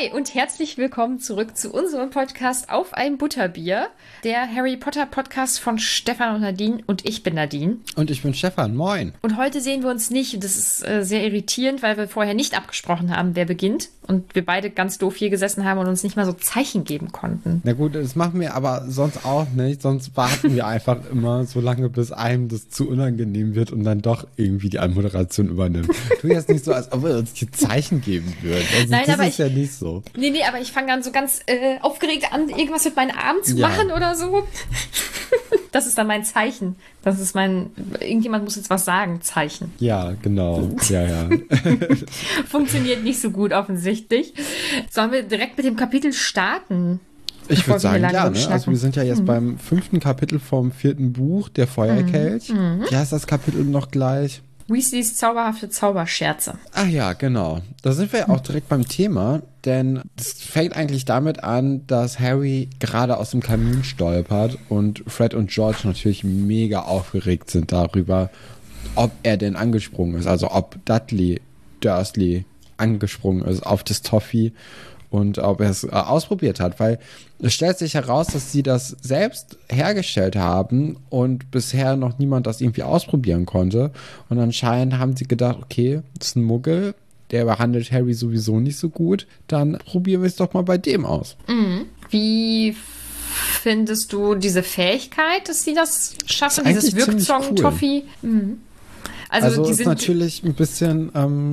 Hi und herzlich willkommen zurück zu unserem Podcast Auf ein Butterbier, der Harry Potter Podcast von Stefan und Nadine, und ich bin Nadine. Und ich bin Stefan, moin. Und heute sehen wir uns nicht, das ist sehr irritierend, weil wir vorher nicht abgesprochen haben, wer beginnt und wir beide ganz doof hier gesessen haben und uns nicht mal so Zeichen geben konnten. Na gut, das machen wir aber sonst auch nicht, sonst warten wir einfach immer so lange, bis einem das zu unangenehm wird und dann doch irgendwie die Anmoderation übernimmt. Tu jetzt nicht so, als ob wir uns die Zeichen geben würden. Also Nein, das aber ist ja nicht so. Nee, aber ich fange dann so ganz aufgeregt an, irgendwas mit meinen Armen zu machen oder so. Das ist dann mein Zeichen. Das ist irgendjemand muss jetzt was sagen, Zeichen. Ja, genau. Ja. Funktioniert nicht so gut offensichtlich. Sollen wir direkt mit dem Kapitel starten? Ich würde sagen, ja, ne? Also wir sind ja jetzt beim 5. Kapitel vom 4. Buch, der Feuerkelch. Wie heißt das Kapitel noch gleich? Weasleys zauberhafte Zauberscherze. Ach ja, genau. Da sind wir ja auch direkt beim Thema, denn es fängt eigentlich damit an, dass Harry gerade aus dem Kamin stolpert und Fred und George natürlich mega aufgeregt sind darüber, ob er denn angesprungen ist, also ob Dudley Dursley angesprungen ist auf das Toffee und ob er es ausprobiert hat, weil es stellt sich heraus, dass sie das selbst hergestellt haben und bisher noch niemand das irgendwie ausprobieren konnte. Und anscheinend haben sie gedacht, okay, das ist ein Muggel, der behandelt Harry sowieso nicht so gut, dann probieren wir es doch mal bei dem aus. Wie findest du diese Fähigkeit, dass sie das schaffen, dieses Wirksong-Toffee? Cool. Also die ist natürlich ein bisschen,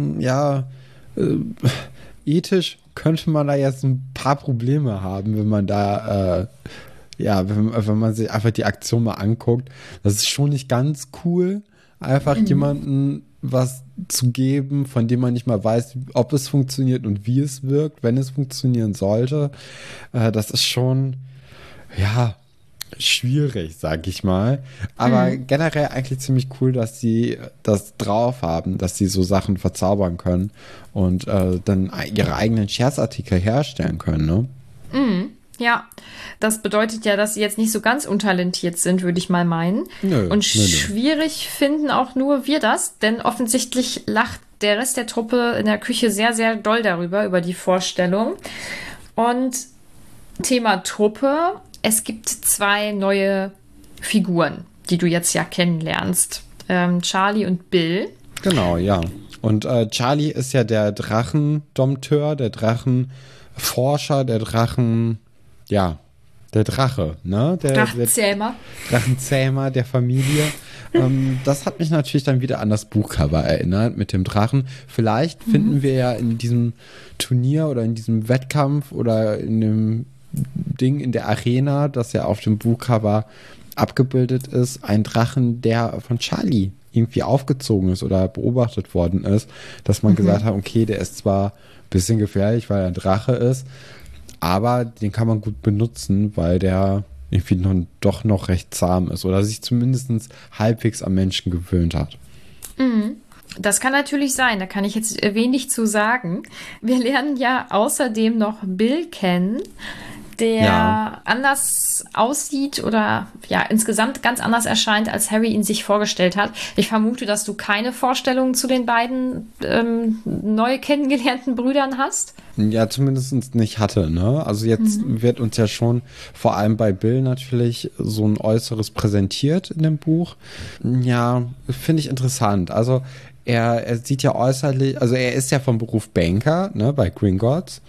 ethisch könnte man da jetzt ein paar Probleme haben, wenn man da, wenn man sich einfach die Aktion mal anguckt. Das ist schon nicht ganz cool, einfach jemandem was zu geben, von dem man nicht mal weiß, ob es funktioniert und wie es wirkt, wenn es funktionieren sollte. Das ist schon, schwierig, sag ich mal. Aber generell eigentlich ziemlich cool, dass sie das drauf haben, dass sie so Sachen verzaubern können und dann ihre eigenen Scherzartikel herstellen können, ne? Ja, das bedeutet ja, dass sie jetzt nicht so ganz untalentiert sind, würde ich mal meinen. Und schwierig finden auch nur wir das, denn offensichtlich lacht der Rest der Truppe in der Küche sehr, sehr doll darüber, über die Vorstellung. Und Thema Truppe: Es gibt 2 neue Figuren, die du jetzt ja kennenlernst. Charlie und Bill. Genau, ja. Und Charlie ist ja der Drachendompteur, der Drachenforscher, der Drache, ne? Drachenzähmer. Drachenzähmer der Familie. Das hat mich natürlich dann wieder an das Buchcover erinnert mit dem Drachen. Vielleicht finden wir ja in diesem Turnier oder in diesem Wettkampf oder in dem Ding in der Arena, das ja auf dem Buchcover abgebildet ist, ein Drachen, der von Charlie irgendwie aufgezogen ist oder beobachtet worden ist, dass man gesagt hat, okay, der ist zwar ein bisschen gefährlich, weil er ein Drache ist, aber den kann man gut benutzen, weil der irgendwie doch noch recht zahm ist oder sich zumindest halbwegs am Menschen gewöhnt hat. Das kann natürlich sein, da kann ich jetzt wenig zu sagen. Wir lernen ja außerdem noch Bill kennen, der anders aussieht oder insgesamt ganz anders erscheint, als Harry ihn sich vorgestellt hat. Ich vermute, dass du keine Vorstellungen zu den beiden neu kennengelernten Brüdern hast. Ja, zumindest nicht hatte, ne? Also jetzt wird uns ja schon vor allem bei Bill natürlich so ein Äußeres präsentiert in dem Buch. Ja, finde ich interessant. Also er sieht ja äußerlich, also er ist ja vom Beruf Banker, ne, bei Gringotts.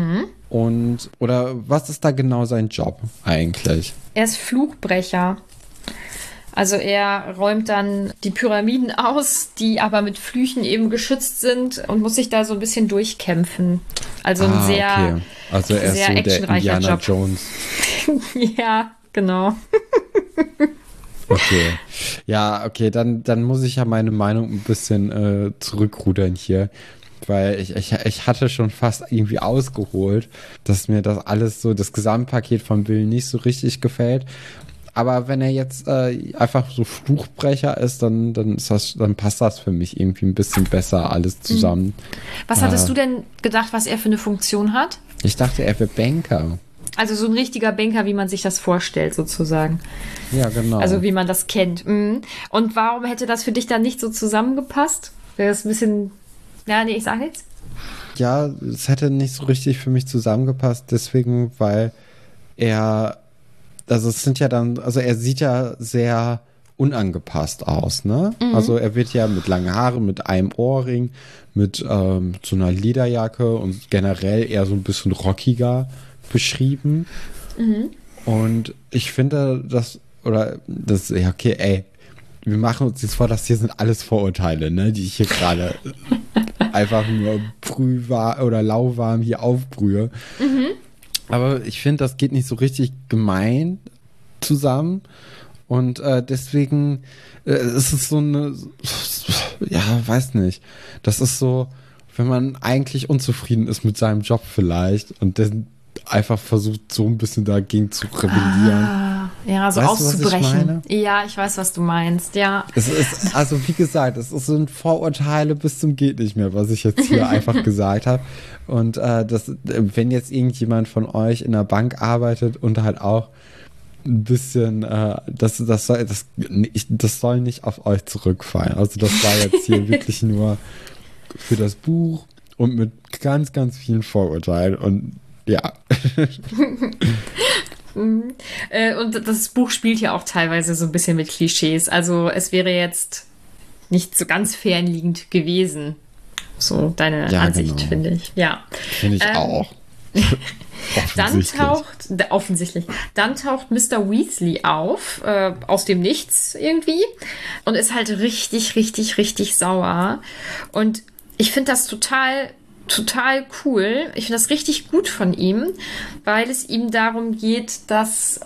Oder was ist da genau sein Job eigentlich? Er ist Fluchbrecher. Also er räumt dann die Pyramiden aus, die aber mit Flüchen eben geschützt sind, und muss sich da so ein bisschen durchkämpfen. Also ein sehr, also er ist sehr so actionreicher der Indiana Job. Jones. Ja, genau. Okay. Ja, okay, dann muss ich ja meine Meinung ein bisschen zurückrudern hier. Weil ich hatte schon fast irgendwie ausgeholt, dass mir das alles so, das Gesamtpaket von Bill nicht so richtig gefällt. Aber wenn er jetzt einfach so Fluchbrecher ist, dann passt das für mich irgendwie ein bisschen besser alles zusammen. Was hattest du denn gedacht, was er für eine Funktion hat? Ich dachte, er wäre Banker. Also so ein richtiger Banker, wie man sich das vorstellt, sozusagen. Ja, genau. Also wie man das kennt. Und warum hätte das für dich dann nicht so zusammengepasst? Wäre das ein bisschen... Ja, nee, ich sag nichts. ja, es hätte nicht so richtig für mich zusammengepasst, deswegen, weil also es sind ja dann, also er sieht ja sehr unangepasst aus, ne? Also er wird ja mit langen Haaren, mit einem Ohrring, mit so einer Lederjacke und generell eher so ein bisschen rockiger beschrieben. Und ich finde, ja, okay, ey, wir machen uns jetzt vor, das hier sind alles Vorurteile, ne, die ich hier gerade einfach nur lauwarm hier aufbrühe. Aber ich finde, das geht nicht so richtig gemein zusammen. Und deswegen ist es so eine, ja, weiß nicht. Das ist so, wenn man eigentlich unzufrieden ist mit seinem Job vielleicht und dann einfach versucht, so ein bisschen dagegen zu rebellieren. Ja, so auszubrechen. Ja, ich weiß, was du meinst, ja. Es ist, also wie gesagt, so ein Vorurteile bis zum geht nicht mehr, was ich jetzt hier einfach gesagt habe. Und wenn jetzt irgendjemand von euch in der Bank arbeitet und halt auch ein bisschen, das soll nicht auf euch zurückfallen. Also das war jetzt hier wirklich nur für das Buch und mit ganz, ganz vielen Vorurteilen und ja. Und das Buch spielt ja auch teilweise so ein bisschen mit Klischees. Also es wäre jetzt nicht so ganz fernliegend gewesen. So deine Ansicht, genau. Finde ich. Ja. Finde ich auch. Dann taucht Mr. Weasley auf, aus dem Nichts irgendwie und ist halt richtig, richtig, richtig sauer. Und ich finde das total cool. Ich finde das richtig gut von ihm, weil es ihm darum geht, dass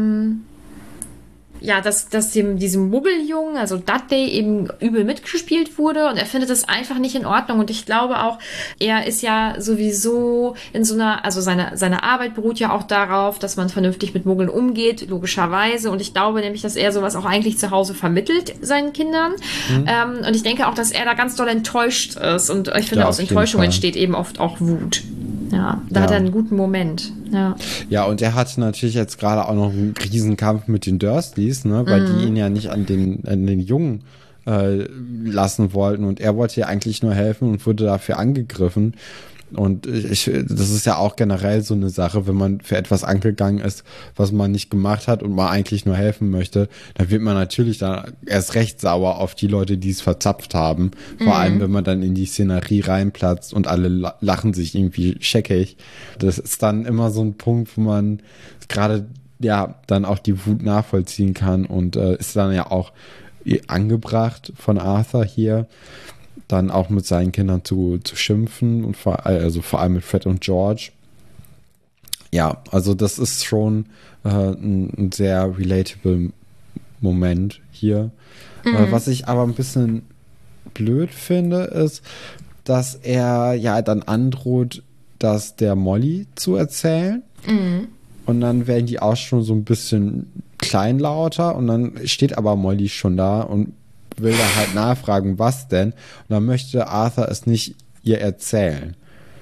diesem Muggeljungen, also Dudley, eben übel mitgespielt wurde und er findet das einfach nicht in Ordnung und ich glaube auch, er ist ja sowieso in so einer, also seine Arbeit beruht ja auch darauf, dass man vernünftig mit Muggeln umgeht, logischerweise, und ich glaube nämlich, dass er sowas auch eigentlich zu Hause vermittelt seinen Kindern und ich denke auch, dass er da ganz doll enttäuscht ist und ich finde, aus Enttäuschung entsteht eben oft auch Wut. Ja, da hat er einen guten Moment. Ja, und er hatte natürlich jetzt gerade auch noch einen Riesenkampf mit den Dursleys, ne, weil die ihn ja nicht an den Jungen lassen wollten und er wollte ja eigentlich nur helfen und wurde dafür angegriffen. Und das ist ja auch generell so eine Sache, wenn man für etwas angegangen ist, was man nicht gemacht hat und man eigentlich nur helfen möchte, dann wird man natürlich dann erst recht sauer auf die Leute, die es verzapft haben. Vor allem, wenn man dann in die Szenerie reinplatzt und alle lachen sich irgendwie scheckig. Das ist dann immer so ein Punkt, wo man gerade dann auch die Wut nachvollziehen kann und ist dann ja auch angebracht von Arthur hier, dann auch mit seinen Kindern zu schimpfen und vor allem mit Fred und George. Ja, also das ist schon ein sehr relatable Moment hier. Was ich aber ein bisschen blöd finde, ist, dass er ja dann androht, das der Molly zu erzählen. Und dann werden die auch schon so ein bisschen kleinlauter und dann steht aber Molly schon da und will da halt nachfragen, was denn? Und dann möchte Arthur es nicht ihr erzählen.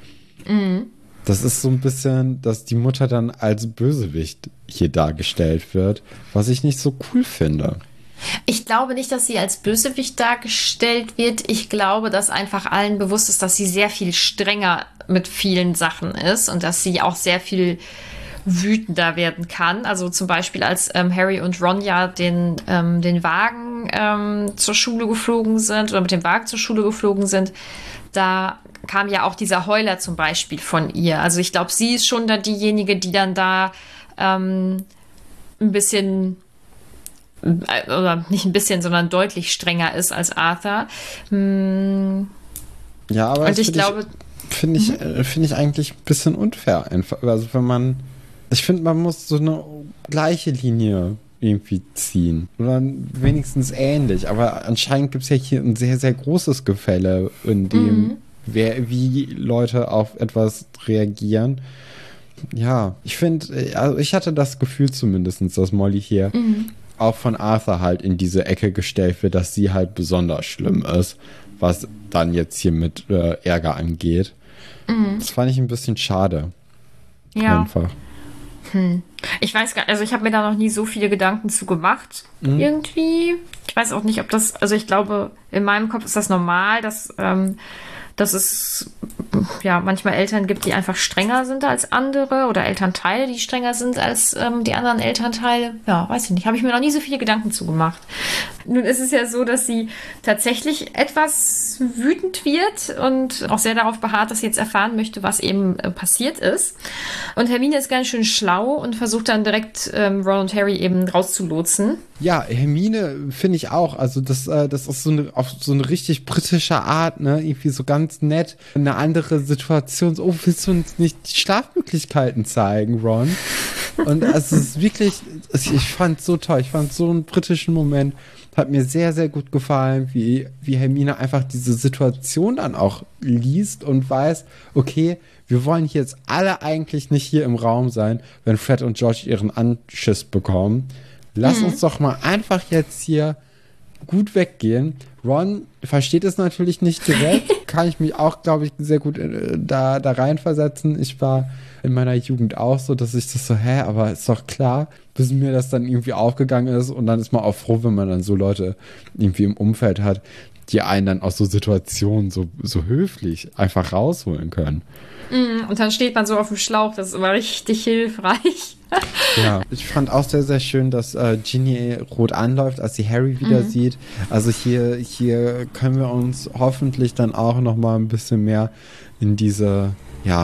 Das ist so ein bisschen, dass die Mutter dann als Bösewicht hier dargestellt wird, was ich nicht so cool finde. Ich glaube nicht, dass sie als Bösewicht dargestellt wird. Ich glaube, dass einfach allen bewusst ist, dass sie sehr viel strenger mit vielen Sachen ist und dass sie auch sehr viel wütender werden kann. Also zum Beispiel, als Harry und Ron ja den Wagen zur Schule geflogen sind oder mit dem Wagen zur Schule geflogen sind, da kam ja auch dieser Heuler zum Beispiel von ihr. Also ich glaube, sie ist schon da diejenige, die dann da ein bisschen oder nicht ein bisschen, sondern deutlich strenger ist als Arthur. Ja, aber und ich glaube, finde ich eigentlich ein bisschen unfair einfach. Also ich finde, man muss so eine gleiche Linie irgendwie ziehen. Oder wenigstens ähnlich. Aber anscheinend gibt es ja hier ein sehr, sehr großes Gefälle, in dem wie Leute auf etwas reagieren. Ja, ich finde, also ich hatte das Gefühl zumindest, dass Molly hier auch von Arthur halt in diese Ecke gestellt wird, dass sie halt besonders schlimm ist, was dann jetzt hier mit Ärger angeht. Das fand ich ein bisschen schade. Ja. Einfach. Ich weiß gar nicht, also ich habe mir da noch nie so viele Gedanken zu gemacht, irgendwie. Ich weiß auch nicht, ob das, also ich glaube, in meinem Kopf ist das normal, dass es ja, manchmal Eltern gibt, die einfach strenger sind als andere oder Elternteile, die strenger sind als die anderen Elternteile. Ja, weiß ich nicht. Habe ich mir noch nie so viele Gedanken zugemacht. Nun ist es ja so, dass sie tatsächlich etwas wütend wird und auch sehr darauf beharrt, dass sie jetzt erfahren möchte, was eben passiert ist. Und Hermine ist ganz schön schlau und versucht dann direkt Ron und Harry eben rauszulotsen. Ja, Hermine finde ich auch. Also das ist auf so eine richtig britische Art, ne? Irgendwie so ganz nett. Eine andere Situation. So, oh, willst du uns nicht die Schlafmöglichkeiten zeigen, Ron? Und also es ist wirklich, ich fand es so toll. Ich fand so einen britischen Moment. Hat mir sehr, sehr gut gefallen, wie Hermine einfach diese Situation dann auch liest und weiß, okay, wir wollen hier jetzt alle eigentlich nicht hier im Raum sein, wenn Fred und George ihren Anschiss bekommen. Lass uns doch mal einfach jetzt hier gut weggehen. Ron versteht es natürlich nicht direkt. Kann ich mich auch, glaube ich, sehr gut da reinversetzen. Ich war in meiner Jugend auch so, dass ich das so, aber ist doch klar, bis mir das dann irgendwie aufgegangen ist. Und dann ist man auch froh, wenn man dann so Leute irgendwie im Umfeld hat, die einen dann aus so Situationen so höflich einfach rausholen können. Und dann steht man so auf dem Schlauch. Das ist immer richtig hilfreich. Ja, ich fand auch sehr, sehr schön, dass Ginny rot anläuft, als sie Harry wieder sieht. Also hier können wir uns hoffentlich dann auch noch mal ein bisschen mehr in diese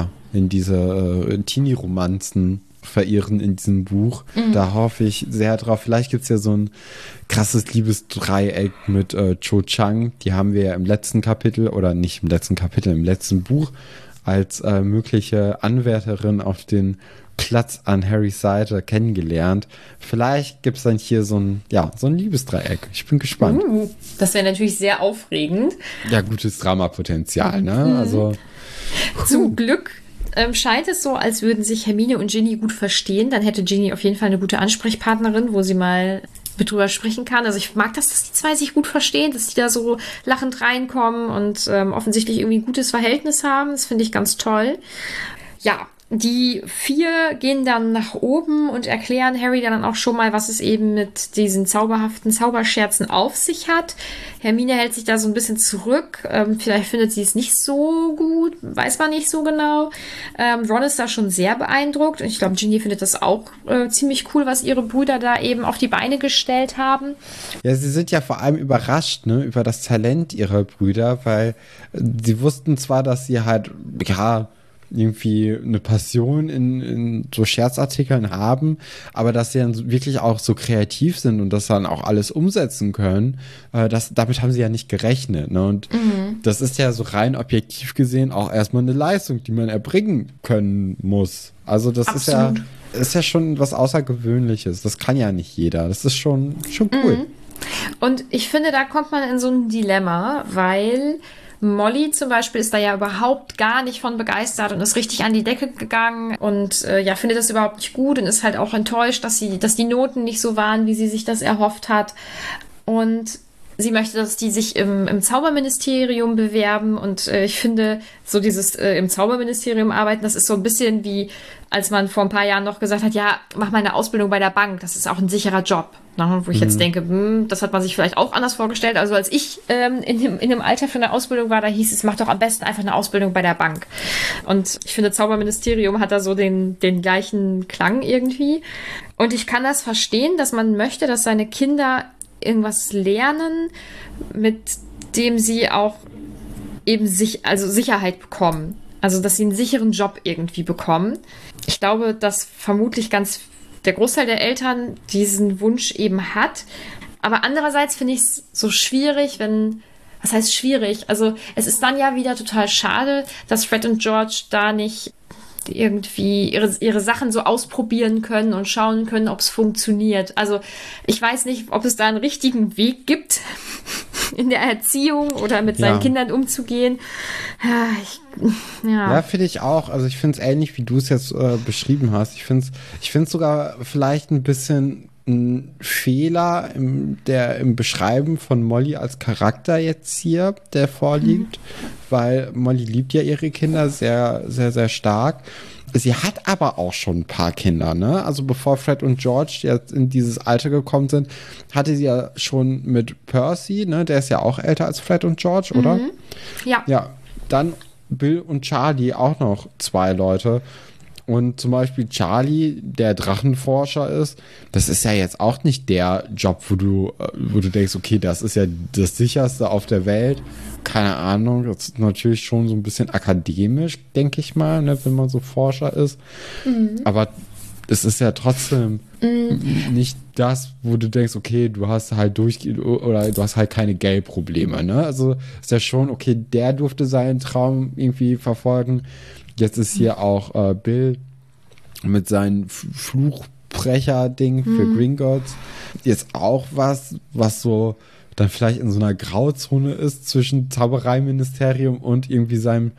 Teenie-Romanzen verirren in diesem Buch. Da hoffe ich sehr drauf. Vielleicht gibt es ja so ein krasses Liebesdreieck mit Cho Chang. Die haben wir ja im letzten Kapitel, oder nicht im letzten Kapitel, im letzten Buch als mögliche Anwärterin auf den Platz an Harrys Seite kennengelernt. Vielleicht gibt es dann hier so ein Liebesdreieck. Ich bin gespannt. Das wäre natürlich sehr aufregend. Ja, gutes Dramapotenzial, ne? Also zum Glück scheint es so, als würden sich Hermine und Ginny gut verstehen. Dann hätte Ginny auf jeden Fall eine gute Ansprechpartnerin, wo sie mal mit drüber sprechen kann. Also ich mag das, dass die zwei sich gut verstehen, dass die da so lachend reinkommen und offensichtlich irgendwie ein gutes Verhältnis haben. Das finde ich ganz toll. Ja, die 4 gehen dann nach oben und erklären Harry dann auch schon mal, was es eben mit diesen zauberhaften Zauberscherzen auf sich hat. Hermine hält sich da so ein bisschen zurück. Vielleicht findet sie es nicht so gut, weiß man nicht so genau. Ron ist da schon sehr beeindruckt und ich glaube, Ginny findet das auch ziemlich cool, was ihre Brüder da eben auf die Beine gestellt haben. Ja, sie sind ja vor allem überrascht, ne, über das Talent ihrer Brüder, weil sie wussten zwar, dass sie halt, irgendwie eine Passion in so Scherzartikeln haben, aber dass sie dann wirklich auch so kreativ sind und das dann auch alles umsetzen können, damit haben sie ja nicht gerechnet. Ne? Und das ist ja so rein objektiv gesehen auch erstmal eine Leistung, die man erbringen können muss. Also das ist ja schon was Außergewöhnliches. Das kann ja nicht jeder. Das ist schon cool. Und ich finde, da kommt man in so ein Dilemma, weil Molly zum Beispiel ist da ja überhaupt gar nicht von begeistert und ist richtig an die Decke gegangen und findet das überhaupt nicht gut und ist halt auch enttäuscht, dass die Noten nicht so waren, wie sie sich das erhofft hat. Und sie möchte, dass die sich im Zauberministerium bewerben und ich finde, so dieses im Zauberministerium arbeiten, das ist so ein bisschen wie, als man vor ein paar Jahren noch gesagt hat, ja, mach mal eine Ausbildung bei der Bank, das ist auch ein sicherer Job. Na, wo ich jetzt denke, das hat man sich vielleicht auch anders vorgestellt. Also als ich in dem Alter für eine Ausbildung war, da hieß es, mach doch am besten einfach eine Ausbildung bei der Bank. Und ich finde, Zauberministerium hat da so den gleichen Klang irgendwie. Und ich kann das verstehen, dass man möchte, dass seine Kinder irgendwas lernen, mit dem sie auch eben Sicherheit bekommen. Also, dass sie einen sicheren Job irgendwie bekommen. Ich glaube, dass vermutlich der Großteil der Eltern diesen Wunsch eben hat. Aber andererseits finde ich es so schwierig, was heißt schwierig? Also, es ist dann ja wieder total schade, dass Fred und George da nicht irgendwie ihre Sachen so ausprobieren können und schauen können, ob es funktioniert. Also ich weiß nicht, ob es da einen richtigen Weg gibt, in der Erziehung oder mit seinen Kindern umzugehen. Ja, finde ich auch. Also ich finde es ähnlich, wie du es jetzt beschrieben hast. Ich finde es sogar vielleicht ein bisschen ein Fehler im Beschreiben von Molly als Charakter jetzt hier, der vorliegt, weil Molly liebt ja ihre Kinder sehr, sehr, sehr stark. Sie hat aber auch schon ein paar Kinder, ne? Also bevor Fred und George jetzt in dieses Alter gekommen sind, hatte sie ja schon mit Percy, ne? Der ist ja auch älter als Fred und George, oder? Ja. Ja, dann Bill und Charlie auch noch 2 Leute. Und zum Beispiel Charlie, der Drachenforscher ist, das ist ja jetzt auch nicht der Job, wo du denkst, okay, das ist ja das sicherste auf der Welt. Keine Ahnung, das ist natürlich schon so ein bisschen akademisch, denke ich mal, ne, wenn man so Forscher ist. Aber es ist ja trotzdem nicht das, wo du denkst, okay, du hast halt oder du hast halt keine Geldprobleme, ne? Also ist ja schon, okay, der durfte seinen Traum irgendwie verfolgen. Jetzt ist hier auch Bill mit seinem Fluchbrecher-Ding für Gringotts. Jetzt auch was so dann vielleicht in so einer Grauzone ist zwischen Zaubereiministerium und irgendwie seinem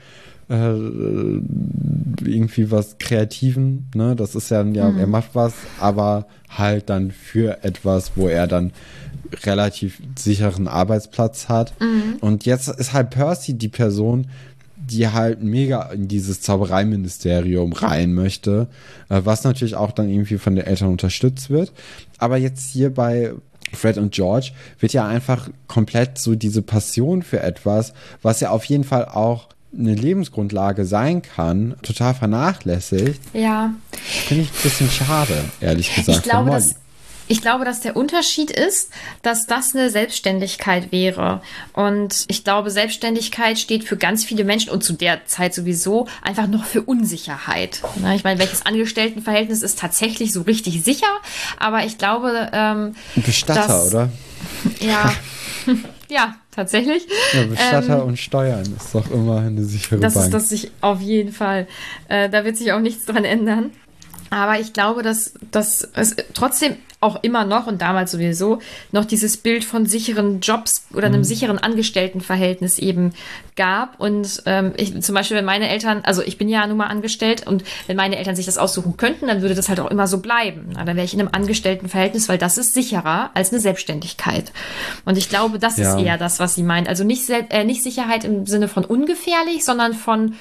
irgendwie was Kreativen, ne? Das ist ja, er macht was, aber halt dann für etwas, wo er dann relativ sicheren Arbeitsplatz hat. Und jetzt ist halt Percy die Person, die halt mega in dieses Zaubereiministerium rein möchte, was natürlich auch dann irgendwie von den Eltern unterstützt wird. Aber jetzt hier bei Fred und George wird ja einfach komplett so diese Passion für etwas, was ja auf jeden Fall auch eine Lebensgrundlage sein kann, total vernachlässigt. Ja. Finde ich ein bisschen schade, ehrlich gesagt. Ich glaube, dass der Unterschied ist, dass das eine Selbstständigkeit wäre. Und ich glaube, Selbstständigkeit steht für ganz viele Menschen und zu der Zeit sowieso einfach noch für Unsicherheit. Ich meine, welches Angestelltenverhältnis ist tatsächlich so richtig sicher? Aber ich glaube, ein Bestatter, oder? Ja. Ja, tatsächlich. Ja, Bestatter und Steuern ist doch immer eine sichere Bank. Das ist das sich auf jeden Fall. Da wird sich auch nichts dran ändern. Aber ich glaube, dass es trotzdem auch immer noch und damals sowieso noch dieses Bild von sicheren Jobs oder einem sicheren Angestelltenverhältnis eben gab. Und zum Beispiel, wenn meine Eltern, also ich bin ja nun mal angestellt und wenn meine Eltern sich das aussuchen könnten, dann würde das halt auch immer so bleiben. Dann wäre ich in einem Angestelltenverhältnis, weil das ist sicherer als eine Selbstständigkeit. Und ich glaube, das ist eher das, was sie meint. Also nicht Sicherheit im Sinne von ungefährlich, sondern von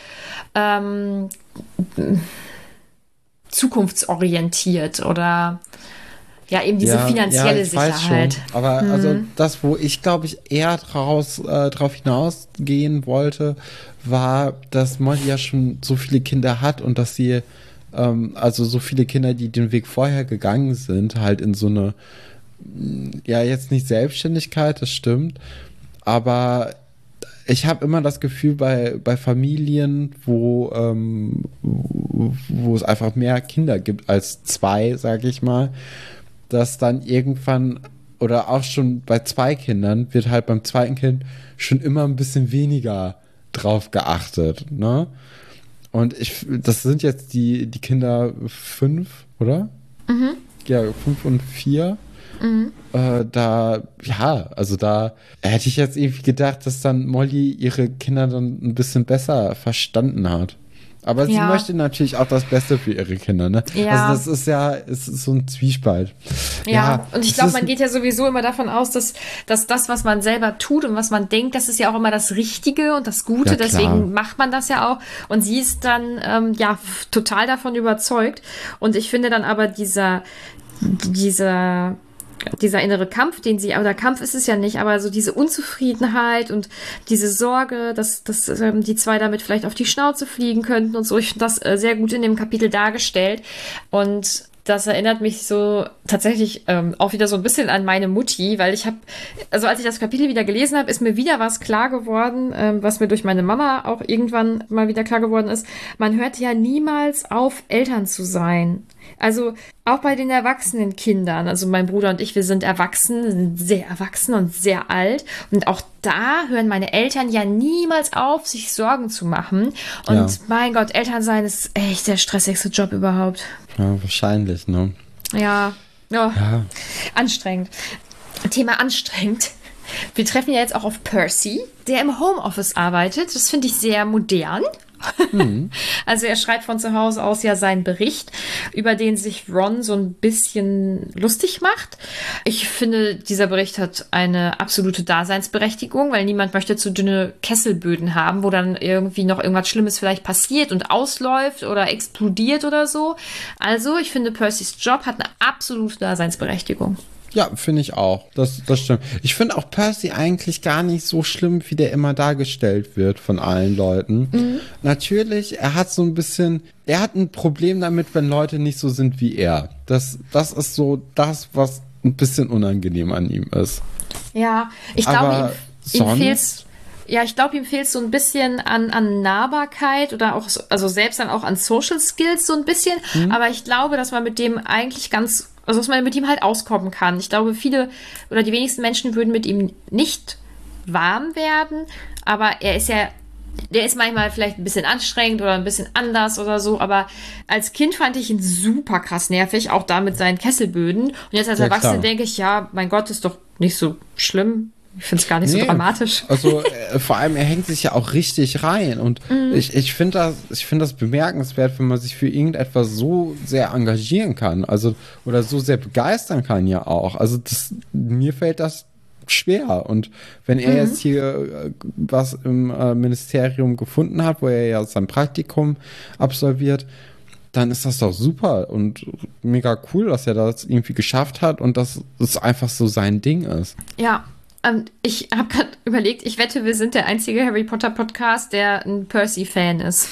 zukunftsorientiert oder ja, eben diese finanzielle Sicherheit. Schon. Aber also das, wo ich, glaube ich, eher drauf hinausgehen wollte, war, dass Molly ja schon so viele Kinder hat und dass sie, also so viele Kinder, die den Weg vorher gegangen sind, halt in so eine, ja, jetzt nicht Selbstständigkeit, das stimmt, aber ich habe immer das Gefühl, bei Familien, wo es einfach mehr Kinder gibt als 2, sage ich mal, dass dann irgendwann oder auch schon bei 2 Kindern wird halt beim zweiten Kind schon immer ein bisschen weniger drauf geachtet, ne? Und das sind jetzt die Kinder 5, oder? Ja, 5 und 4. Da hätte ich jetzt irgendwie gedacht, dass dann Molly ihre Kinder dann ein bisschen besser verstanden hat. Aber sie möchte natürlich auch das Beste für ihre Kinder, ne? Ja. Also es ist so ein Zwiespalt. Ja, und ich glaube, man geht ja sowieso immer davon aus, dass das, was man selber tut und was man denkt, das ist ja auch immer das Richtige und das Gute. Ja, deswegen macht man das ja auch. Und sie ist dann total davon überzeugt. Und ich finde dann aber dieser innere Kampf, oder Kampf ist es ja nicht, aber so diese Unzufriedenheit und diese Sorge, dass die 2 damit vielleicht auf die Schnauze fliegen könnten und so. Ich finde das sehr gut in dem Kapitel dargestellt und das erinnert mich so tatsächlich auch wieder so ein bisschen an meine Mutti, weil als ich das Kapitel wieder gelesen habe, ist mir wieder was klar geworden, was mir durch meine Mama auch irgendwann mal wieder klar geworden ist. Man hört ja niemals auf, Eltern zu sein. Also auch bei den erwachsenen Kindern, also mein Bruder und ich, wir sind sehr erwachsen und sehr alt. Und auch da hören meine Eltern ja niemals auf, sich Sorgen zu machen. Und mein Gott, Elternsein ist echt der stressigste Job überhaupt. Ja, wahrscheinlich, ne? Ja. Anstrengend. Thema anstrengend. Wir treffen ja jetzt auch auf Percy, der im Homeoffice arbeitet. Das finde ich sehr modern. Also er schreibt von zu Hause aus ja seinen Bericht, über den sich Ron so ein bisschen lustig macht. Ich finde, dieser Bericht hat eine absolute Daseinsberechtigung, weil niemand möchte zu dünne Kesselböden haben, wo dann irgendwie noch irgendwas Schlimmes vielleicht passiert und ausläuft oder explodiert oder so. Also ich finde, Percys Job hat eine absolute Daseinsberechtigung. Ja, finde ich auch. Das stimmt. Ich finde auch Percy eigentlich gar nicht so schlimm, wie der immer dargestellt wird von allen Leuten. Mhm. Natürlich, er hat ein Problem damit, wenn Leute nicht so sind wie er. Das ist so das, was ein bisschen unangenehm an ihm ist. Ja, ich glaube, ihm fehlt's. Ja, ich glaube, ihm fehlt so ein bisschen an Nahbarkeit oder auch, also selbst dann auch an Social Skills so ein bisschen. Mhm. Aber ich glaube, dass man mit dem eigentlich dass man mit ihm halt auskommen kann. Ich glaube, viele oder die wenigsten Menschen würden mit ihm nicht warm werden. Aber der ist manchmal vielleicht ein bisschen anstrengend oder ein bisschen anders oder so. Aber als Kind fand ich ihn super krass nervig, auch da mit seinen Kesselböden. Und jetzt als Erwachsene denke ich, ja, mein Gott, ist doch nicht so schlimm. Ich finde es gar nicht so dramatisch. Also vor allem, er hängt sich ja auch richtig rein. Und ich finde das bemerkenswert, wenn man sich für irgendetwas so sehr engagieren kann. Also, oder so sehr begeistern kann ja auch. Also mir fällt das schwer. Und wenn er jetzt hier was im Ministerium gefunden hat, wo er ja sein Praktikum absolviert, dann ist das doch super und mega cool, dass er das irgendwie geschafft hat und dass es einfach so sein Ding ist. Ja. Ich habe gerade überlegt, ich wette, wir sind der einzige Harry Potter Podcast, der ein Percy-Fan ist.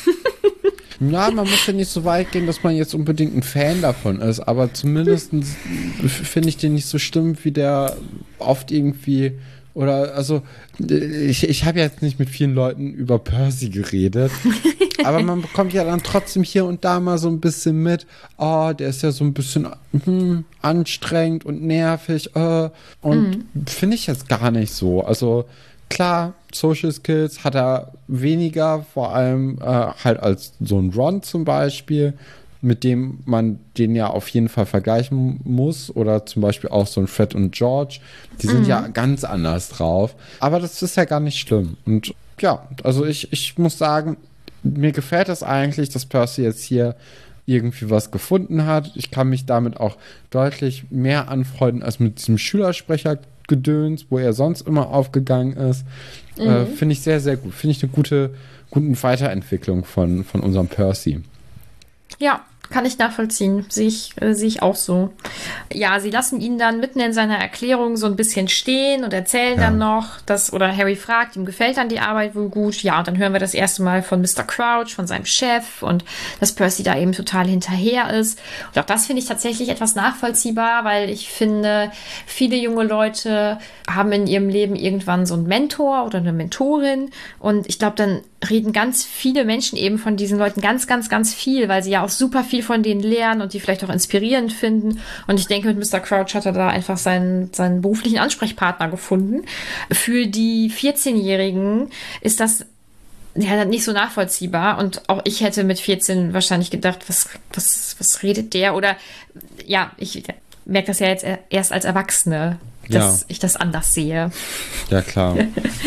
Ja, man muss ja nicht so weit gehen, dass man jetzt unbedingt ein Fan davon ist, aber zumindest finde ich den nicht so schlimm, wie der oft irgendwie, oder also ich habe jetzt nicht mit vielen Leuten über Percy geredet, aber man bekommt ja dann trotzdem hier und da mal so ein bisschen mit, der ist ja so ein bisschen anstrengend und nervig und finde ich jetzt gar nicht so. Also klar, Social Skills hat er weniger, vor allem halt als so ein Ron zum Beispiel, mit dem man den ja auf jeden Fall vergleichen muss, oder zum Beispiel auch so ein Fred und George, die sind ja ganz anders drauf, aber das ist ja gar nicht schlimm. Und ja, also ich muss sagen, mir gefällt es eigentlich, dass Percy jetzt hier irgendwie was gefunden hat. Ich kann mich damit auch deutlich mehr anfreunden als mit diesem Schülersprechergedöns, wo er sonst immer aufgegangen ist. Finde ich sehr, sehr gut. Finde ich eine gute Weiterentwicklung von unserem Percy. Ja, kann ich nachvollziehen. Sehe ich auch so. Ja, sie lassen ihn dann mitten in seiner Erklärung so ein bisschen stehen und erzählen dann noch, oder Harry fragt, ihm gefällt dann die Arbeit wohl gut. Ja, und dann hören wir das erste Mal von Mr. Crouch, von seinem Chef, und dass Percy da eben total hinterher ist. Und auch das finde ich tatsächlich etwas nachvollziehbar, weil ich finde, viele junge Leute haben in ihrem Leben irgendwann so einen Mentor oder eine Mentorin, und ich glaube, dann reden ganz viele Menschen eben von diesen Leuten ganz, ganz, ganz viel, weil sie ja auch super viel von denen lernen und die vielleicht auch inspirierend finden. Und ich denke, mit Mr. Crouch hat er da einfach seinen beruflichen Ansprechpartner gefunden. Für die 14-Jährigen ist das ja nicht so nachvollziehbar. Und auch ich hätte mit 14 wahrscheinlich gedacht, was redet der? Oder ja, ich merke das ja jetzt erst als Erwachsene, dass ich das anders sehe. Ja, klar.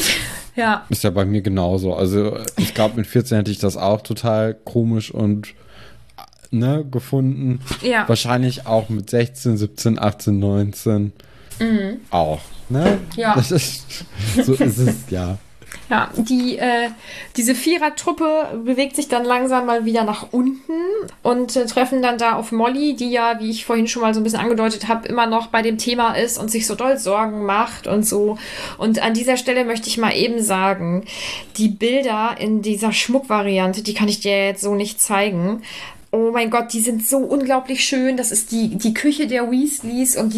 Ja. Ist ja bei mir genauso. Also ich glaube, mit 14 hätte ich das auch total komisch und gefunden. Ja. Wahrscheinlich auch mit 16, 17, 18, 19 auch. Ne? Ja. So ist es, ja. Ja, diese Vierertruppe bewegt sich dann langsam mal wieder nach unten und treffen dann da auf Molly, die ja, wie ich vorhin schon mal so ein bisschen angedeutet habe, immer noch bei dem Thema ist und sich so doll Sorgen macht und so. Und an dieser Stelle möchte ich mal eben sagen, die Bilder in dieser Schmuckvariante, die kann ich dir jetzt so nicht zeigen. Oh mein Gott, die sind so unglaublich schön. Das ist die Küche der Weasleys und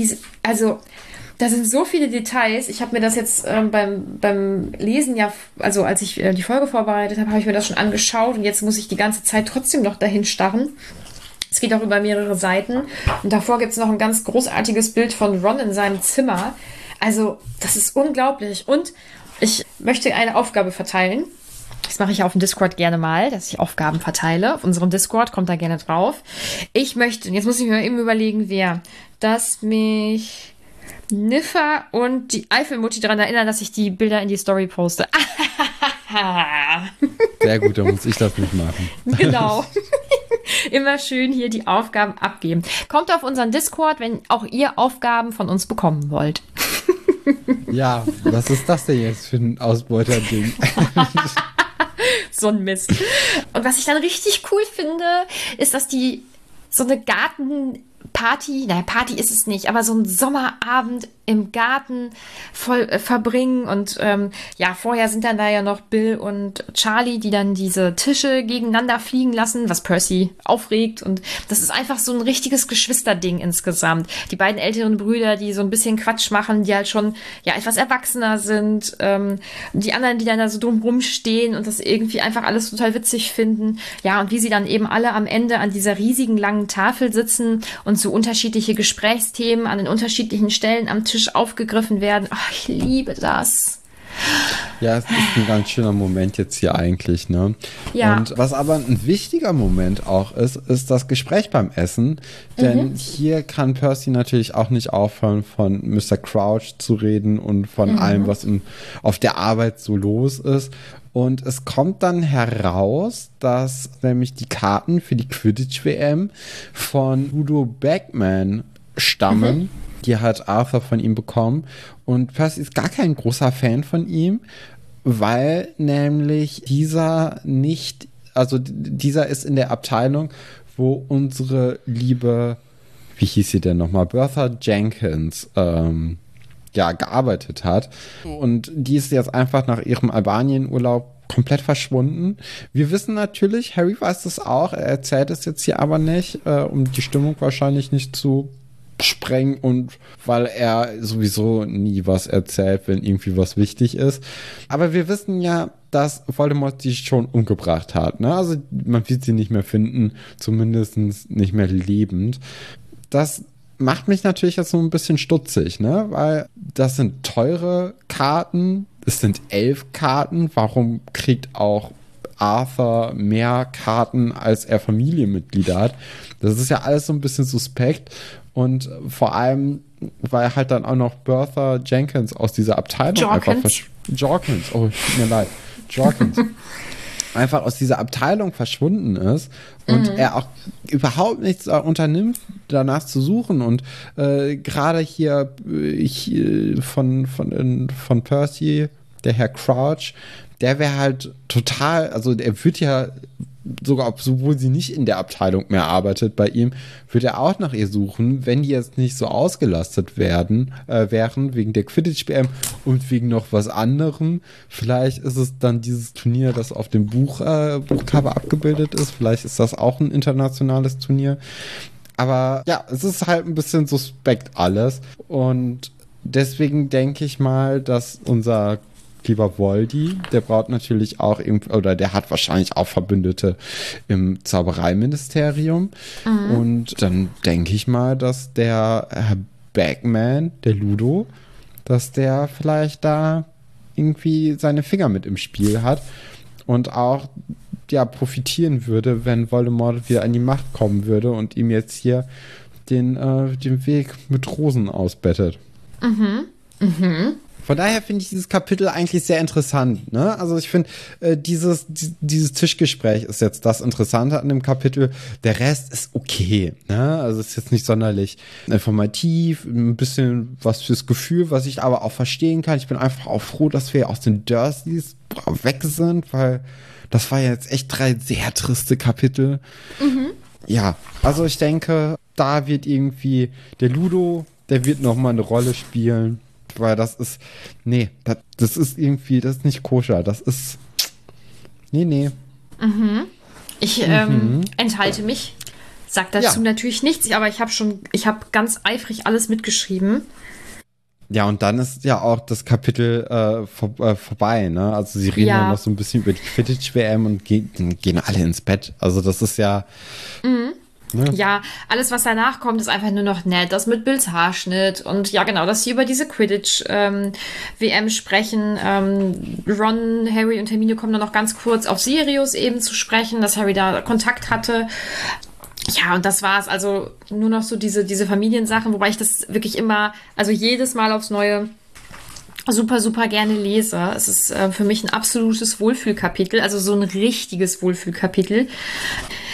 da sind so viele Details. Ich habe mir das jetzt beim Lesen also als ich die Folge vorbereitet habe, habe ich mir das schon angeschaut, und jetzt muss ich die ganze Zeit trotzdem noch dahin starren. Es geht auch über mehrere Seiten. Und davor gibt es noch ein ganz großartiges Bild von Ron in seinem Zimmer. Also, das ist unglaublich. Und ich möchte eine Aufgabe verteilen. Das mache ich auf dem Discord gerne mal, dass ich Aufgaben verteile. Auf unserem Discord kommt da gerne drauf. Jetzt muss ich mir eben überlegen, dass mich Niffer und die Eifelmutti daran erinnern, dass ich die Bilder in die Story poste. Sehr gut, dann muss ich das nicht machen. Genau. Immer schön hier die Aufgaben abgeben. Kommt auf unseren Discord, wenn auch ihr Aufgaben von uns bekommen wollt. Ja, was ist das denn jetzt für ein Ausbeuterding? So ein Mist. Und was ich dann richtig cool finde, ist, dass die so eine Party ist es nicht, aber so ein Sommerabend im Garten voll verbringen und vorher sind dann da ja noch Bill und Charlie, die dann diese Tische gegeneinander fliegen lassen, was Percy aufregt und das ist einfach so ein richtiges Geschwisterding insgesamt. Die beiden älteren Brüder, die so ein bisschen Quatsch machen, die halt schon etwas erwachsener sind, die anderen, die dann da so drumrum stehen und das irgendwie einfach alles total witzig finden. Ja, und wie sie dann eben alle am Ende an dieser riesigen langen Tafel sitzen und so unterschiedliche Gesprächsthemen an den unterschiedlichen Stellen am Tisch aufgegriffen werden. Oh, ich liebe das. Ja, es ist ein ganz schöner Moment jetzt hier eigentlich, ne? Ja. Und was aber ein wichtiger Moment auch ist das Gespräch beim Essen. Denn hier kann Percy natürlich auch nicht aufhören, von Mr. Crouch zu reden und von allem, was auf der Arbeit so los ist. Und es kommt dann heraus, dass nämlich die Karten für die Quidditch-WM von Ludo Bagman stammen. Die hat Arthur von ihm bekommen. Und Percy ist gar kein großer Fan von ihm, weil nämlich dieser ist in der Abteilung, wo unsere liebe, wie hieß sie denn nochmal, Bertha Jenkins, gearbeitet hat. Und die ist jetzt einfach nach ihrem Albanien-Urlaub komplett verschwunden. Wir wissen natürlich, Harry weiß das auch, er erzählt es jetzt hier aber nicht, um die Stimmung wahrscheinlich nicht zu sprengen und weil er sowieso nie was erzählt, wenn irgendwie was wichtig ist. Aber wir wissen ja, dass Voldemort sie schon umgebracht hat. Ne? Also man wird sie nicht mehr finden, zumindest nicht mehr lebend. Das macht mich natürlich jetzt so ein bisschen stutzig, ne? Weil das sind teure Karten, es sind 11 Karten. Warum kriegt auch Arthur mehr Karten, als er Familienmitglieder hat? Das ist ja alles so ein bisschen suspekt. Und vor allem, weil halt dann auch noch Bertha Jenkins aus dieser Abteilung Jorkins, oh, tut mir leid. Jorkins. einfach aus dieser Abteilung verschwunden ist und er auch überhaupt nichts unternimmt, danach zu suchen. Und gerade hier von Percy, der Herr Crouch, der wäre halt total, also er wird ja sogar, obwohl sie nicht in der Abteilung mehr arbeitet bei ihm, wird er auch nach ihr suchen, wenn die jetzt nicht so ausgelastet wären wegen der Quidditch-WM und wegen noch was anderem. Vielleicht ist es dann dieses Turnier, das auf dem Buchcover abgebildet ist. Vielleicht ist das auch ein internationales Turnier. Aber ja, es ist halt ein bisschen suspekt alles. Und deswegen denke ich mal, dass unser lieber Voldy, der braucht natürlich auch oder der hat wahrscheinlich auch Verbündete im Zaubereiministerium. Und dann denke ich mal, dass der Herr Bagman, der Ludo, dass der vielleicht da irgendwie seine Finger mit im Spiel hat und auch ja profitieren würde, wenn Voldemort wieder an die Macht kommen würde und ihm jetzt hier den Weg mit Rosen ausbettet. Von daher finde ich dieses Kapitel eigentlich sehr interessant. Ne? Also ich finde, dieses Tischgespräch ist jetzt das Interessante an dem Kapitel. Der Rest ist okay. Ne? Also es ist jetzt nicht sonderlich informativ, ein bisschen was fürs Gefühl, was ich aber auch verstehen kann. Ich bin einfach auch froh, dass wir aus den Dursleys weg sind, weil das war jetzt echt 3 sehr triste Kapitel. Ja, also ich denke, da wird irgendwie der Ludo, der wird noch mal eine Rolle spielen. Weil das ist, das ist irgendwie, das ist nicht koscher, das ist, nee. Ich enthalte mich, sag dazu natürlich nichts, aber ich habe ganz eifrig alles mitgeschrieben. Ja, und dann ist ja auch das Kapitel vorbei, ne? Also sie reden ja noch so ein bisschen über die Quidditch-WM und gehen alle ins Bett. Also das ist ja... Ja, alles, was danach kommt, ist einfach nur noch nett. Das mit Bills Haarschnitt und ja, genau, dass sie über diese Quidditch-WM sprechen. Ron, Harry und Hermine kommen dann noch ganz kurz auf Sirius eben zu sprechen, dass Harry da Kontakt hatte. Ja, und das war's. Also nur noch so diese Familiensachen, wobei ich das wirklich immer, also jedes Mal aufs Neue super, super gerne lese. Es ist für mich ein absolutes Wohlfühlkapitel, also so ein richtiges Wohlfühlkapitel.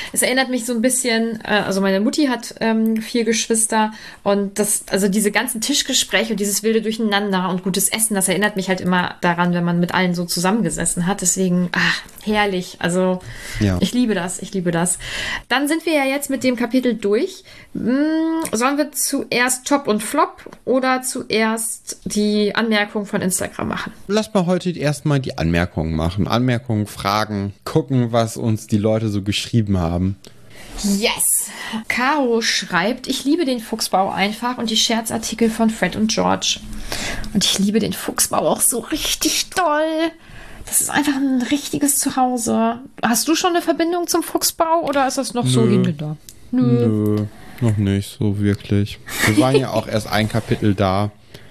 Es erinnert mich so ein bisschen, also meine Mutti hat 4 Geschwister und also diese ganzen Tischgespräche und dieses wilde Durcheinander und gutes Essen, das erinnert mich halt immer daran, wenn man mit allen so zusammengesessen hat. Deswegen, herrlich. Also ich liebe das, ich liebe das. Dann sind wir ja jetzt mit dem Kapitel durch. Sollen wir zuerst Top und Flop oder zuerst die Anmerkung von Instagram machen? Lass mal heute erstmal die Anmerkungen machen. Anmerkungen, Fragen, gucken, was uns die Leute so geschrieben haben. Yes! Caro schreibt, ich liebe den Fuchsbau einfach und die Scherzartikel von Fred und George. Und ich liebe den Fuchsbau auch so richtig doll. Das ist einfach ein richtiges Zuhause. Hast du schon eine Verbindung zum Fuchsbau oder ist das noch so hingedacht? Nö, noch nicht so wirklich. Wir waren ja auch erst ein Kapitel da.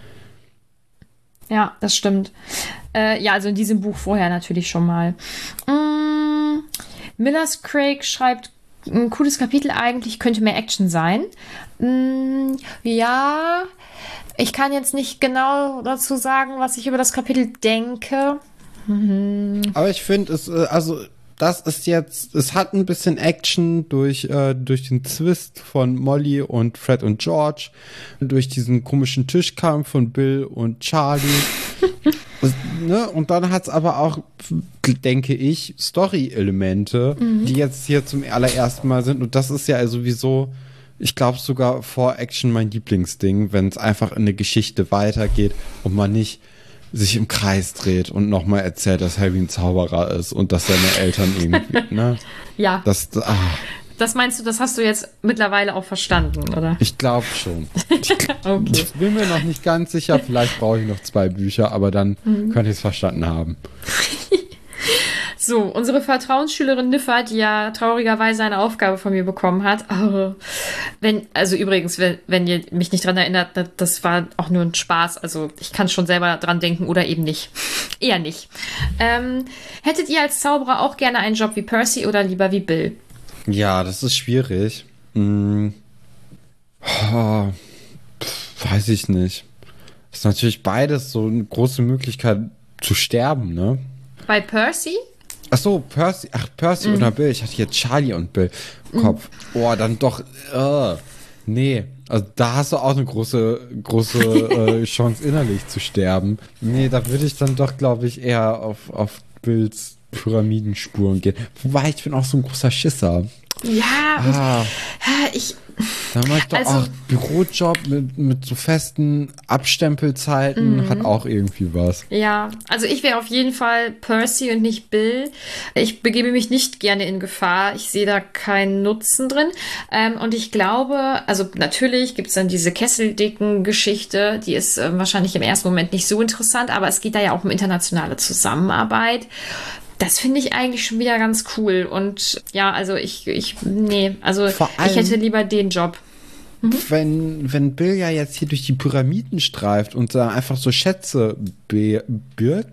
Ja, das stimmt. Ja, also in diesem Buch vorher natürlich schon mal. Millers Craig schreibt, ein cooles Kapitel eigentlich, könnte mehr Action sein. Ja, ich kann jetzt nicht genau dazu sagen, was ich über das Kapitel denke. Aber ich finde, das ist jetzt, es hat ein bisschen Action durch den Twist von Molly und Fred und George, durch diesen komischen Tischkampf von Bill und Charlie. Und dann hat es aber auch, denke ich, Story-Elemente, die jetzt hier zum allerersten Mal sind. Und das ist ja sowieso, ich glaube sogar vor Action mein Lieblingsding, wenn es einfach in eine Geschichte weitergeht und man nicht sich im Kreis dreht und nochmal erzählt, dass Harry ein Zauberer ist und dass seine Eltern irgendwie, ne? Ja. Das meinst du, das hast du jetzt mittlerweile auch verstanden, oder? Ich glaube schon. Okay. Ich bin mir noch nicht ganz sicher, vielleicht brauche ich noch 2 Bücher, aber dann könnte ich es verstanden haben. So, unsere Vertrauensschülerin Niffa, die ja traurigerweise eine Aufgabe von mir bekommen hat. Übrigens, wenn ihr mich nicht dran erinnert, das war auch nur ein Spaß. Also ich kann schon selber dran denken oder eben nicht. Eher nicht. Hättet ihr als Zauberer auch gerne einen Job wie Percy oder lieber wie Bill? Ja, das ist schwierig. Weiß ich nicht. Das ist natürlich beides so eine große Möglichkeit zu sterben, ne? Bei Percy? Ach so, Percy oder Bill. Ich hatte jetzt Charlie und Bill im Kopf. Oh, dann doch, nee. Also da hast du auch eine große Chance, innerlich zu sterben. Nee, da würde ich dann doch, glaube ich, eher auf Bills Pyramidenspuren gehen. Wobei, ich bin auch so ein großer Schisser. Ja, Da mache ich doch auch Bürojob mit so festen Abstempelzeiten, hat auch irgendwie was. Ja, also ich wäre auf jeden Fall Percy und nicht Bill. Ich begebe mich nicht gerne in Gefahr. Ich sehe da keinen Nutzen drin. Und ich glaube, also natürlich gibt es dann diese Kesseldicken-Geschichte, die ist wahrscheinlich im ersten Moment nicht so interessant, aber es geht da ja auch um internationale Zusammenarbeit. Das finde ich eigentlich schon wieder ganz cool. Und ja, also ich hätte lieber den Job. Wenn Bill ja jetzt hier durch die Pyramiden streift und da einfach so Schätze birgt.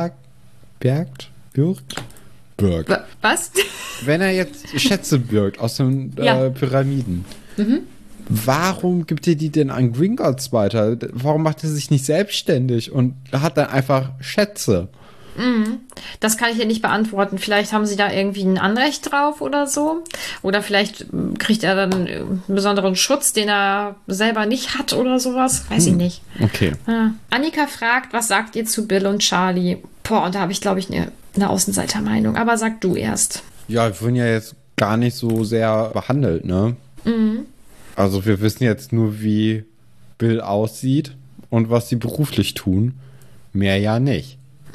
Was? Wenn er jetzt Schätze birgt aus den Pyramiden, warum gibt er die denn an Gringotts weiter? Warum macht er sich nicht selbstständig und hat dann einfach Schätze? Das kann ich dir nicht beantworten. Vielleicht haben sie da irgendwie ein Anrecht drauf oder so. Oder vielleicht kriegt er dann einen besonderen Schutz, den er selber nicht hat oder sowas. Weiß ich nicht. Okay. Annika fragt, was sagt ihr zu Bill und Charlie? Und da habe ich, glaube ich, eine Außenseitermeinung. Aber sag du erst. Ja, wir wurden ja jetzt gar nicht so sehr behandelt, ne? Also wir wissen jetzt nur, wie Bill aussieht und was sie beruflich tun. Mehr ja nicht.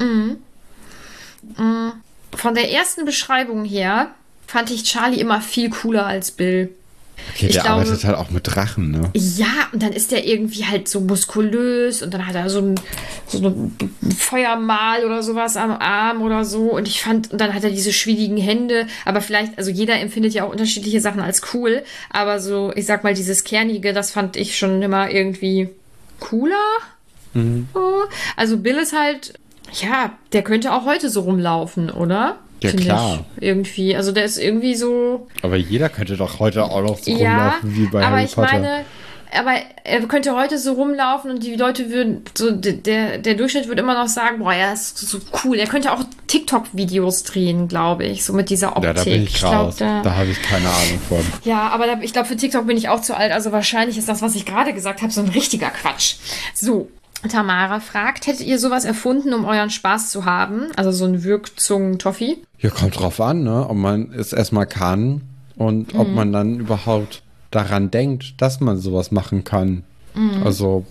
Von der ersten Beschreibung her fand ich Charlie immer viel cooler als Bill. Okay, der arbeitet halt auch mit Drachen, ne? Ja, und dann ist der irgendwie halt so muskulös und dann hat er so ein Feuermal oder sowas am Arm oder so. Und dann hat er diese schwieligen Hände. Aber vielleicht, also jeder empfindet ja auch unterschiedliche Sachen als cool. Aber so, ich sag mal, dieses Kernige, das fand ich schon immer irgendwie cooler. Also Bill ist halt, ja, der könnte auch heute so rumlaufen, oder? Ja, klar. Irgendwie, also der ist irgendwie so... Aber jeder könnte doch heute auch noch so rumlaufen wie bei Harry Potter. Aber ich meine, aber er könnte heute so rumlaufen und die Leute würden, so der Durchschnitt würde immer noch sagen, boah, er ist so cool. Er könnte auch TikTok-Videos drehen, glaube ich, so mit dieser Optik. Ja, da bin ich raus. Da habe ich keine Ahnung von. Ja, aber ich glaube, für TikTok bin ich auch zu alt. Also wahrscheinlich ist das, was ich gerade gesagt habe, so ein richtiger Quatsch. So, Tamara fragt, hättet ihr sowas erfunden, um euren Spaß zu haben? Also so ein Wirkzungen-Toffee? Ja, kommt drauf an, ne? Ob man es erstmal kann und ob man dann überhaupt daran denkt, dass man sowas machen kann. Also,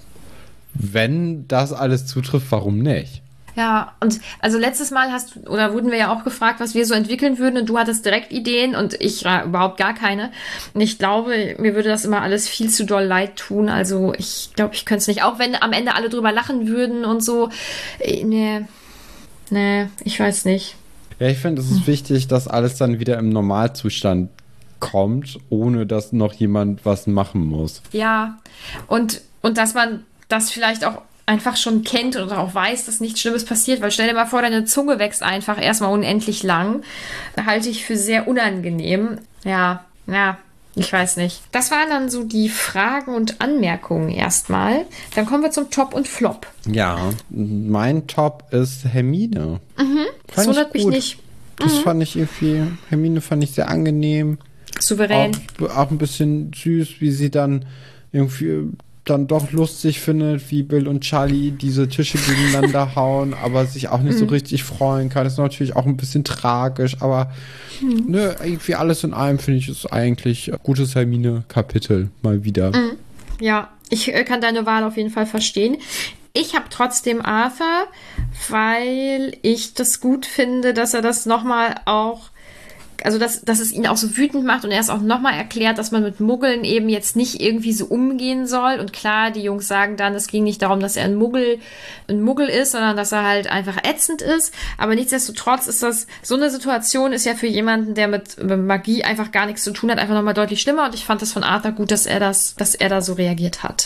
wenn das alles zutrifft, warum nicht? Ja, und also letztes Mal wurden wir ja auch gefragt, was wir so entwickeln würden und du hattest direkt Ideen und ich überhaupt gar keine. Und ich glaube, mir würde das immer alles viel zu doll leid tun. Also ich glaube, ich könnte es nicht. Auch wenn am Ende alle drüber lachen würden und so. Nee, ich weiß nicht. Ja, ich finde, es ist wichtig, dass alles dann wieder im Normalzustand kommt, ohne dass noch jemand was machen muss. Ja, und dass man das vielleicht auch einfach schon kennt oder auch weiß, dass nichts Schlimmes passiert, weil stell dir mal vor, deine Zunge wächst einfach erstmal unendlich lang. Halte ich für sehr unangenehm. Ja, ich weiß nicht. Das waren dann so die Fragen und Anmerkungen erstmal. Dann kommen wir zum Top und Flop. Ja, mein Top ist Hermine. Das wundert mich nicht. Das fand ich irgendwie, Hermine fand ich sehr angenehm. Souverän. Auch ein bisschen süß, wie sie dann irgendwie dann doch lustig findet, wie Bill und Charlie diese Tische gegeneinander hauen, aber sich auch nicht so richtig freuen kann. Das ist natürlich auch ein bisschen tragisch, aber irgendwie alles in allem finde ich es eigentlich ein gutes Hermine-Kapitel mal wieder. Ja, ich kann deine Wahl auf jeden Fall verstehen. Ich habe trotzdem Arthur, weil ich das gut finde, dass er das nochmal auch, also dass es ihn auch so wütend macht und er es auch nochmal erklärt, dass man mit Muggeln eben jetzt nicht irgendwie so umgehen soll. Und klar, die Jungs sagen dann, es ging nicht darum, dass er ein Muggel ist, sondern dass er halt einfach ätzend ist. Aber nichtsdestotrotz ist das, so eine Situation ist ja für jemanden, der mit Magie einfach gar nichts zu tun hat, einfach nochmal deutlich schlimmer. Und ich fand das von Arthur gut, dass er da so reagiert hat.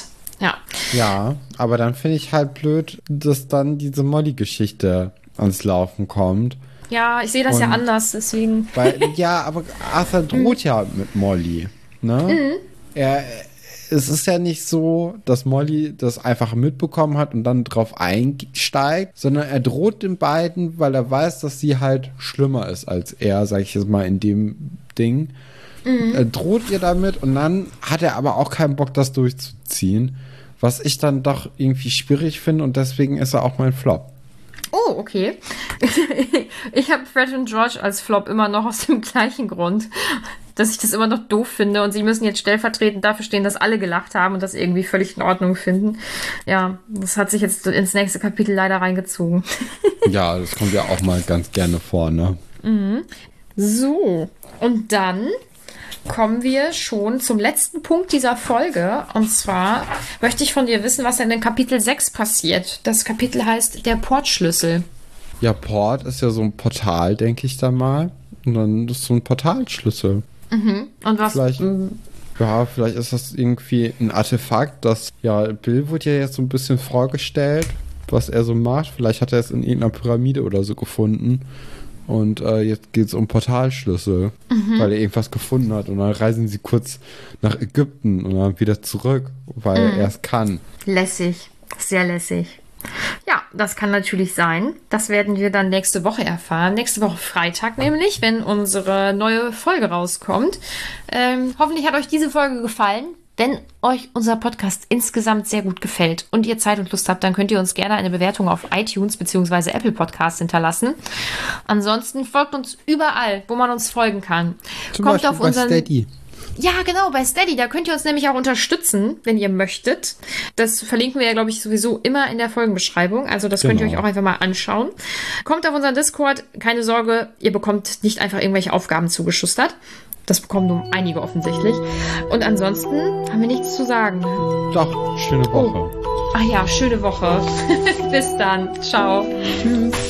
Ja, aber dann finde ich halt blöd, dass dann diese Molly-Geschichte ans Laufen kommt. Ja, ich sehe das ja anders, deswegen. Aber Arthur droht ja mit Molly, ne? Es ist ja nicht so, dass Molly das einfach mitbekommen hat und dann drauf einsteigt, sondern er droht den beiden, weil er weiß, dass sie halt schlimmer ist als er, sag ich jetzt mal, in dem Ding. Er droht ihr damit und dann hat er aber auch keinen Bock, das durchzuziehen, was ich dann doch irgendwie schwierig finde und deswegen ist er auch mein Flop. Oh, okay. Ich habe Fred und George als Flop immer noch aus dem gleichen Grund, dass ich das immer noch doof finde und sie müssen jetzt stellvertretend dafür stehen, dass alle gelacht haben und das irgendwie völlig in Ordnung finden. Ja, das hat sich jetzt ins nächste Kapitel leider reingezogen. Ja, das kommt ja auch mal ganz gerne vor, ne? So, und dann kommen wir schon zum letzten Punkt dieser Folge. Und zwar möchte ich von dir wissen, was denn in Kapitel 6 passiert. Das Kapitel heißt Der Portschlüssel. Ja, Port ist ja so ein Portal, denke ich da mal. Und dann ist so ein Portalschlüssel. Und was? Vielleicht ist das irgendwie ein Artefakt, das, ja, Bill wurde ja jetzt so ein bisschen vorgestellt, was er so macht. Vielleicht hat er es in irgendeiner Pyramide oder so gefunden. Und jetzt geht es um Portalschlüssel, weil er irgendwas gefunden hat. Und dann reisen sie kurz nach Ägypten und dann wieder zurück, weil er es kann. Lässig. Sehr lässig. Ja, das kann natürlich sein. Das werden wir dann nächste Woche erfahren. Nächste Woche Freitag nämlich, wenn unsere neue Folge rauskommt. Hoffentlich hat euch diese Folge gefallen. Wenn euch unser Podcast insgesamt sehr gut gefällt und ihr Zeit und Lust habt, dann könnt ihr uns gerne eine Bewertung auf iTunes bzw. Apple Podcasts hinterlassen. Ansonsten folgt uns überall, wo man uns folgen kann. Kommt auf unseren Steady. Ja, genau, bei Steady. Da könnt ihr uns nämlich auch unterstützen, wenn ihr möchtet. Das verlinken wir ja, glaube ich, sowieso immer in der Folgenbeschreibung. Also das könnt ihr euch auch einfach mal anschauen. Kommt auf unseren Discord. Keine Sorge, ihr bekommt nicht einfach irgendwelche Aufgaben zugeschustert. Das bekommen nur einige offensichtlich. Und ansonsten haben wir nichts zu sagen. Doch, schöne Woche. Ach ja, schöne Woche. Bis dann. Ciao. Tschüss.